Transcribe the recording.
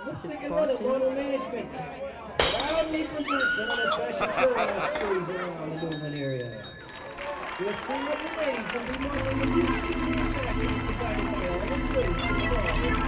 Let's His take paws another here. model management. Proudly presents another fashion turnout series around the Newman area. Your queen of the ladies will be modeling the beauty fashion provided by all employees in the mall.